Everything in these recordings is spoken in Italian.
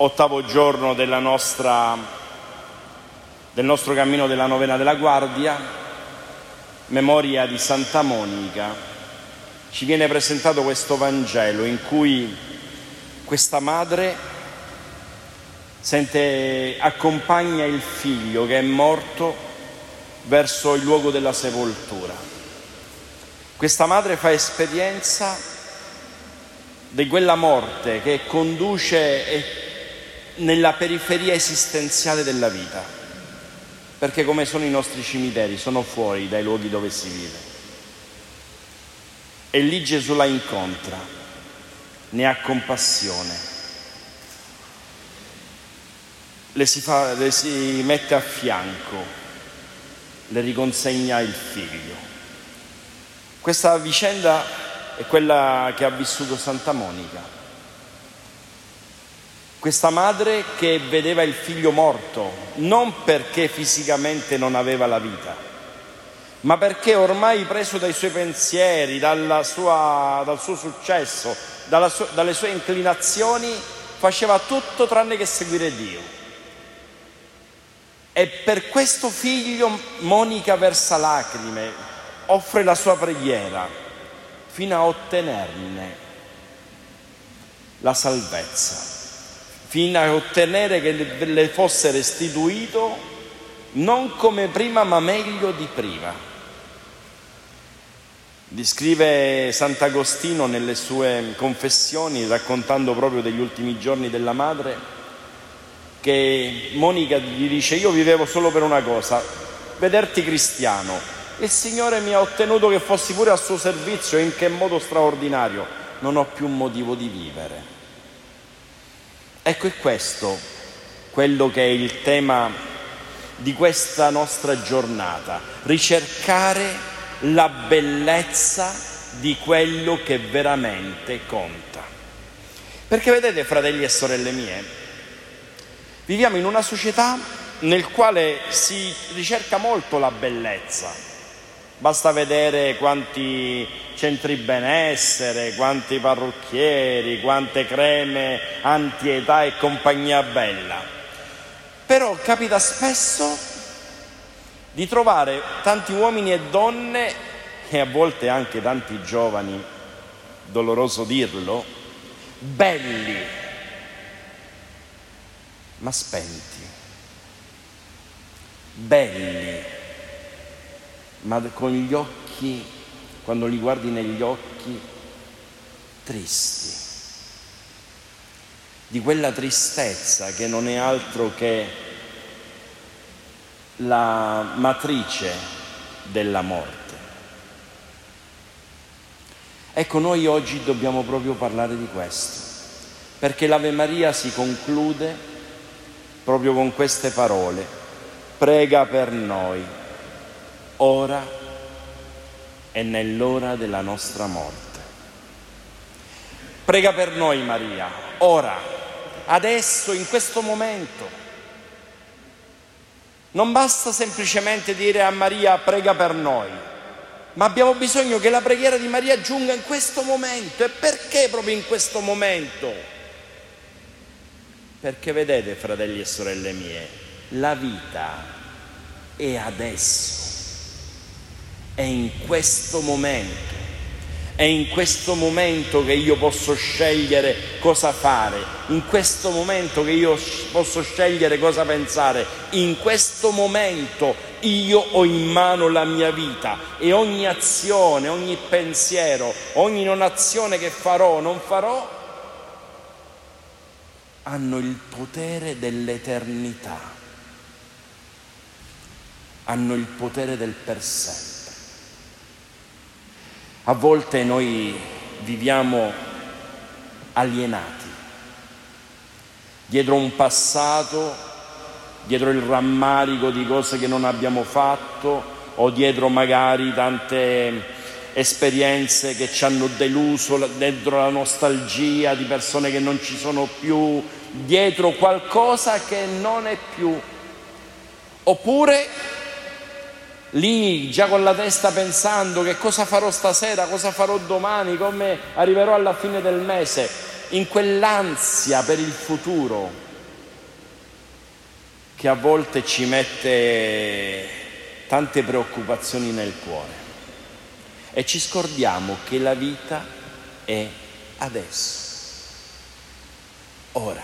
ottavo giorno del nostro cammino della novena della guardia, memoria di Santa Monica, ci viene presentato questo Vangelo in cui questa madre accompagna il figlio che è morto verso il luogo della sepoltura. Questa madre fa esperienza di quella morte che conduce nella periferia esistenziale della vita, perché come sono i nostri cimiteri, sono fuori dai luoghi dove si vive. E lì Gesù la incontra, ne ha compassione, le si mette a fianco, le riconsegna il figlio. Questa vicenda è quella che ha vissuto Santa Monica. Questa madre che vedeva il figlio morto, non perché fisicamente non aveva la vita, ma perché ormai preso dai suoi pensieri, dal suo successo, dalle sue inclinazioni, faceva tutto tranne che seguire Dio. E per questo figlio Monica versa lacrime, offre la sua preghiera, fino a ottenerne la salvezza, fino a ottenere che le fosse restituito non come prima ma meglio di prima. Descrive Sant'Agostino nelle sue confessioni, raccontando proprio degli ultimi giorni della madre, che Monica gli dice: io vivevo solo per una cosa, vederti cristiano. Il Signore mi ha ottenuto che fossi pure al suo servizio, in che modo straordinario, non ho più motivo di vivere. Ecco, è questo quello che è il tema di questa nostra giornata: ricercare la bellezza di quello che veramente conta. Perché vedete, fratelli e sorelle mie, viviamo in una società nel quale si ricerca molto la bellezza. Basta vedere quanti centri benessere, quanti parrucchieri, quante creme anti-età e compagnia bella. Però capita spesso di trovare tanti uomini e donne, e a volte anche tanti giovani, doloroso dirlo, belli, ma spenti, belli, ma con gli occhi, quando li guardi negli occhi, tristi, di quella tristezza che non è altro che la matrice della morte. Ecco, noi oggi dobbiamo proprio parlare di questo, perché l'Ave Maria si conclude proprio con queste parole: prega per noi, ora e nell'ora della nostra morte. Prega per noi, Maria, ora, adesso, in questo momento. Non basta semplicemente dire a Maria prega per noi, ma abbiamo bisogno che la preghiera di Maria giunga in questo momento. E perché proprio in questo momento? Perché vedete, fratelli e sorelle mie, la vita è adesso. È in questo momento, è in questo momento che io posso scegliere cosa fare, in questo momento che io posso scegliere cosa pensare, in questo momento io ho in mano la mia vita e ogni azione, ogni pensiero, ogni non azione che farò o non farò hanno il potere dell'eternità, hanno il potere del per sempre. A volte noi viviamo alienati, dietro un passato, dietro il rammarico di cose che non abbiamo fatto, o dietro magari tante esperienze che ci hanno deluso, dentro la nostalgia di persone che non ci sono più, dietro qualcosa che non è più. Oppure lì già con la testa pensando che cosa farò stasera, cosa farò domani, come arriverò alla fine del mese, in quell'ansia per il futuro, che a volte ci mette tante preoccupazioni nel cuore e ci scordiamo che la vita è adesso, ora.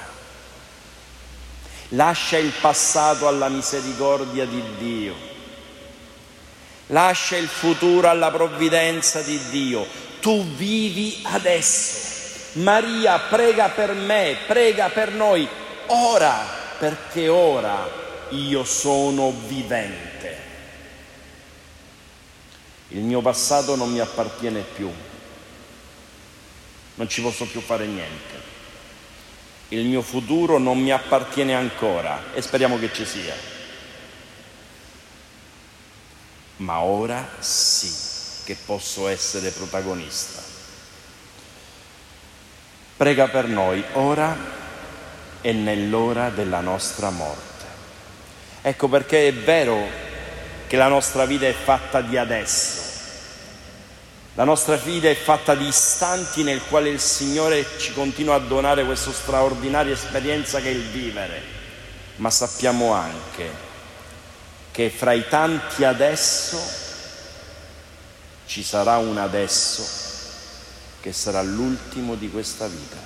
Lascia il passato alla misericordia di Dio, lascia il futuro alla provvidenza di Dio. Tu vivi adesso. Maria prega per me, prega per noi ora, perché ora io sono vivente. Il mio passato non mi appartiene più, non ci posso più fare niente. Il mio futuro non mi appartiene ancora e speriamo che ci sia. Ma ora sì che posso essere protagonista. Prega per noi ora e nell'ora della nostra morte. Ecco perché è vero che la nostra vita è fatta di adesso. La nostra vita è fatta di istanti nel quale il Signore ci continua a donare questa straordinaria esperienza che è il vivere. Ma sappiamo anche che fra i tanti adesso ci sarà un adesso che sarà l'ultimo di questa vita.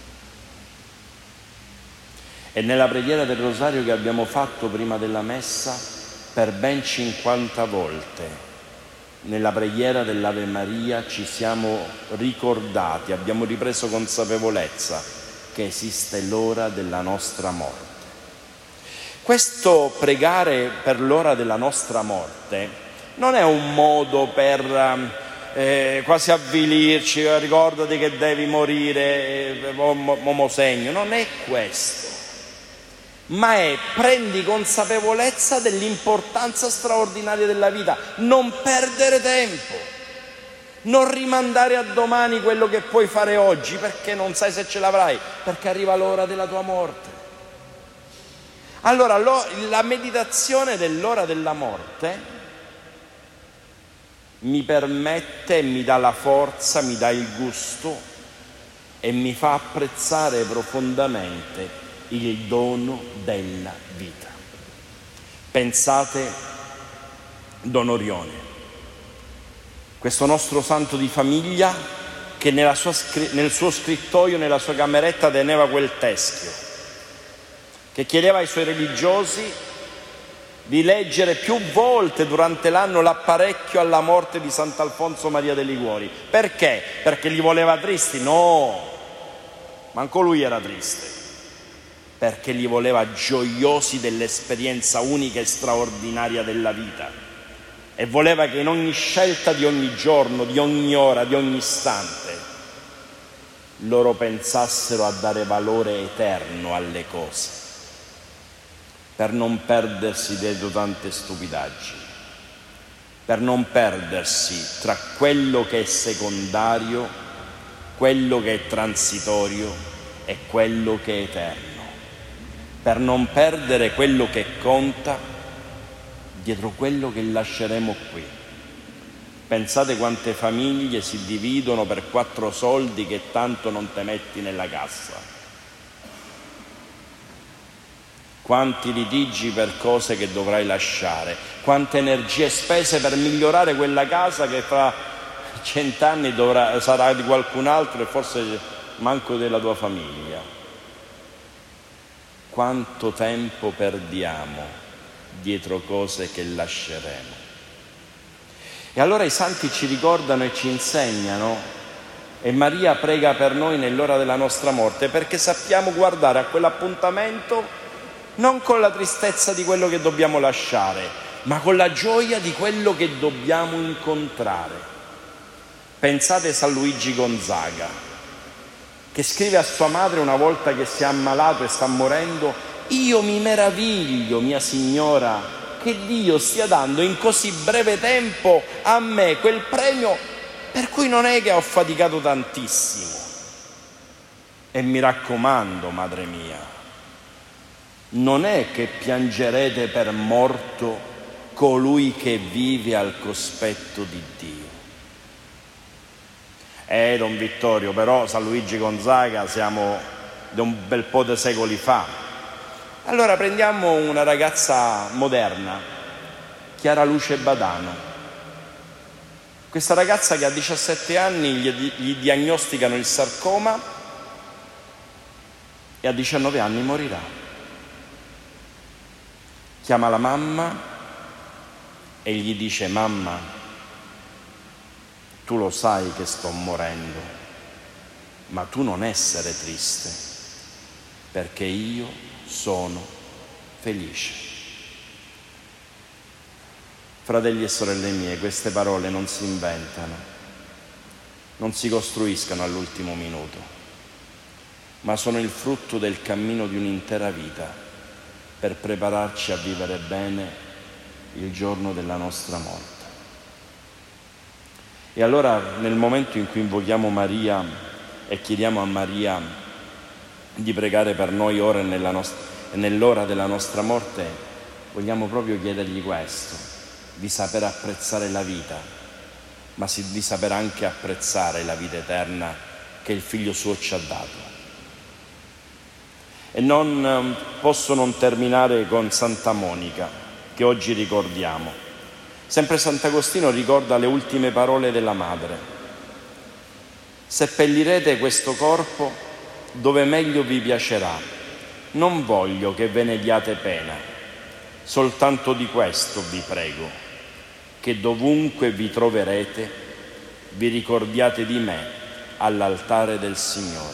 E nella preghiera del Rosario che abbiamo fatto prima della Messa, per ben 50 volte, nella preghiera dell'Ave Maria ci siamo ricordati, abbiamo ripreso consapevolezza che esiste l'ora della nostra morte. Questo pregare per l'ora della nostra morte non è un modo per quasi avvilirci, ricordati che devi morire, momosegno, non è questo. Ma è prendi consapevolezza dell'importanza straordinaria della vita, non perdere tempo, non rimandare a domani quello che puoi fare oggi perché non sai se ce l'avrai, perché arriva l'ora della tua morte. Allora la meditazione dell'ora della morte mi permette e mi dà la forza, mi dà il gusto e mi fa apprezzare profondamente il dono della vita. Pensate Don Orione, questo nostro santo di famiglia che nel suo scrittoio, nella sua cameretta teneva quel teschio, che chiedeva ai suoi religiosi di leggere più volte durante l'anno l'apparecchio alla morte di Sant'Alfonso Maria de' Liguori. Perché? Perché li voleva tristi? No, manco lui era triste. Perché li voleva gioiosi dell'esperienza unica e straordinaria della vita e voleva che in ogni scelta di ogni giorno, di ogni ora, di ogni istante loro pensassero a dare valore eterno alle cose, per non perdersi dietro tante stupidaggini, per non perdersi tra quello che è secondario, quello che è transitorio e quello che è eterno, per non perdere quello che conta dietro quello che lasceremo qui. Pensate quante famiglie si dividono per 4 soldi che tanto non te metti nella cassa. Quanti litigi per cose che dovrai lasciare, quante energie spese per migliorare quella casa che fra 100 anni sarà di qualcun altro e forse manco della tua famiglia. Quanto tempo perdiamo dietro cose che lasceremo. E allora i santi ci ricordano e ci insegnano, e Maria prega per noi nell'ora della nostra morte, perché sappiamo guardare a quell'appuntamento non con la tristezza di quello che dobbiamo lasciare, ma con la gioia di quello che dobbiamo incontrare. Pensate a San Luigi Gonzaga, che scrive a sua madre una volta che si è ammalato e sta morendo: io mi meraviglio, mia signora, che Dio stia dando in così breve tempo a me quel premio per cui non è che ho faticato tantissimo. E mi raccomando, madre mia, non è che piangerete per morto colui che vive al cospetto di Dio. Don Vittorio, però San Luigi Gonzaga siamo di un bel po' di secoli fa. Allora prendiamo una ragazza moderna, Chiara Luce Badano. Questa ragazza che a 17 anni gli diagnosticano il sarcoma e a 19 anni morirà. Chiama la mamma e gli dice: mamma, tu lo sai che sto morendo, ma tu non essere triste, perché io sono felice. Fratelli e sorelle mie, queste parole non si inventano, non si costruiscono all'ultimo minuto, ma sono il frutto del cammino di un'intera vita per prepararci a vivere bene il giorno della nostra morte. E allora, nel momento in cui invochiamo Maria e chiediamo a Maria di pregare per noi ora e nell'ora della nostra morte, vogliamo proprio chiedergli questo: di saper apprezzare la vita, ma di saper anche apprezzare la vita eterna che il Figlio suo ci ha dato. E non posso non terminare con Santa Monica, che oggi ricordiamo. Sempre Sant'Agostino ricorda le ultime parole della madre: seppellirete questo corpo dove meglio vi piacerà, non voglio che ve ne diate pena, soltanto di questo vi prego, che dovunque vi troverete vi ricordiate di me all'altare del Signore.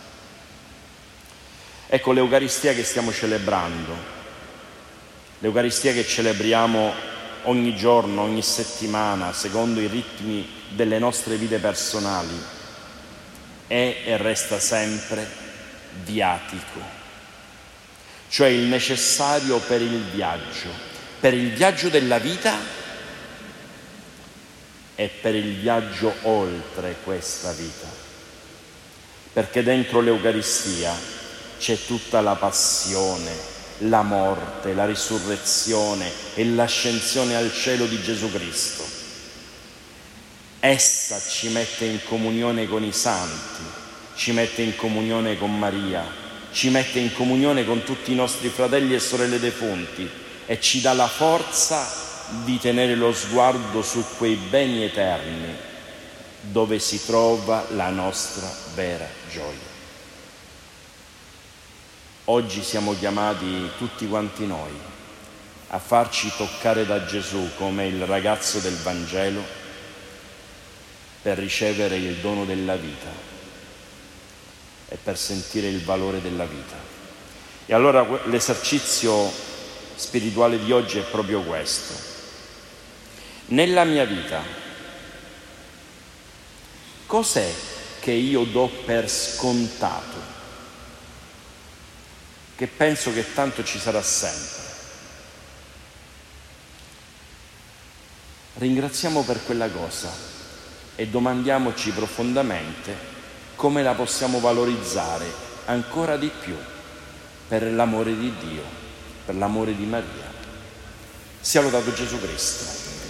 Ecco, l'Eucaristia che stiamo celebrando, l'Eucaristia che celebriamo ogni giorno, ogni settimana, secondo i ritmi delle nostre vite personali, è e resta sempre viatico, cioè il necessario per il viaggio della vita e per il viaggio oltre questa vita, perché dentro l'Eucaristia c'è tutta la passione, la morte, la risurrezione e l'ascensione al cielo di Gesù Cristo. Essa ci mette in comunione con i santi, ci mette in comunione con Maria, ci mette in comunione con tutti i nostri fratelli e sorelle defunti e ci dà la forza di tenere lo sguardo su quei beni eterni dove si trova la nostra vera gioia. Oggi siamo chiamati tutti quanti noi a farci toccare da Gesù come il ragazzo del Vangelo per ricevere il dono della vita e per sentire il valore della vita. E allora l'esercizio spirituale di oggi è proprio questo. Nella mia vita, cos'è che io do per scontato, che penso che tanto ci sarà sempre? Ringraziamo per quella cosa e domandiamoci profondamente come la possiamo valorizzare ancora di più per l'amore di Dio, per l'amore di Maria. Sia lodato Gesù Cristo.